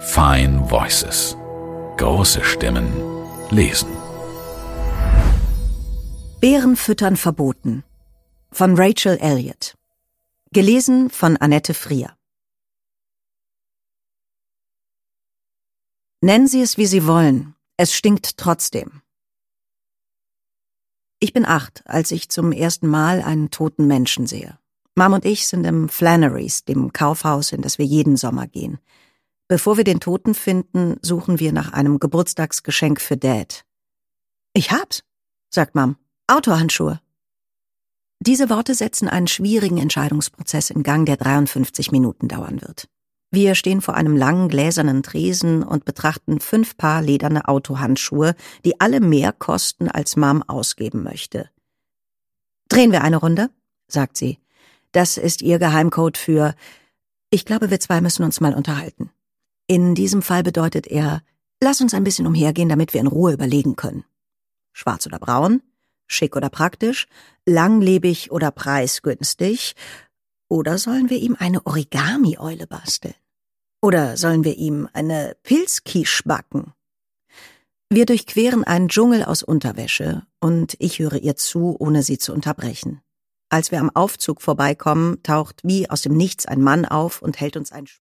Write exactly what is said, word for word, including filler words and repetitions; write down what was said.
Fine Voices. Große Stimmen lesen. Bären füttern verboten von Rachel Elliott. Gelesen von Annette Frier. Nennen Sie es, wie Sie wollen. Es stinkt trotzdem. Ich bin acht, als ich zum ersten Mal einen toten Menschen sehe. Mom und ich sind im Flannerys, dem Kaufhaus, in das wir jeden Sommer gehen. Bevor wir den Toten finden, suchen wir nach einem Geburtstagsgeschenk für Dad. »Ich hab's«, sagt Mom. »Autohandschuhe.« Diese Worte setzen einen schwierigen Entscheidungsprozess in Gang, der dreiundfünfzig Minuten dauern wird. Wir stehen vor einem langen gläsernen Tresen und betrachten fünf Paar lederne Autohandschuhe, die alle mehr kosten, als Mom ausgeben möchte. »Drehen wir eine Runde?«, sagt sie. Das ist ihr Geheimcode für »Ich glaube, wir zwei müssen uns mal unterhalten.« In diesem Fall bedeutet er, lass uns ein bisschen umhergehen, damit wir in Ruhe überlegen können. Schwarz oder braun? Schick oder praktisch? Langlebig oder preisgünstig? Oder sollen wir ihm eine Origami-Eule basteln? Oder sollen wir ihm eine Pilzquiche backen? Wir durchqueren einen Dschungel aus Unterwäsche und ich höre ihr zu, ohne sie zu unterbrechen. Als wir am Aufzug vorbeikommen, taucht wie aus dem Nichts ein Mann auf und hält uns ein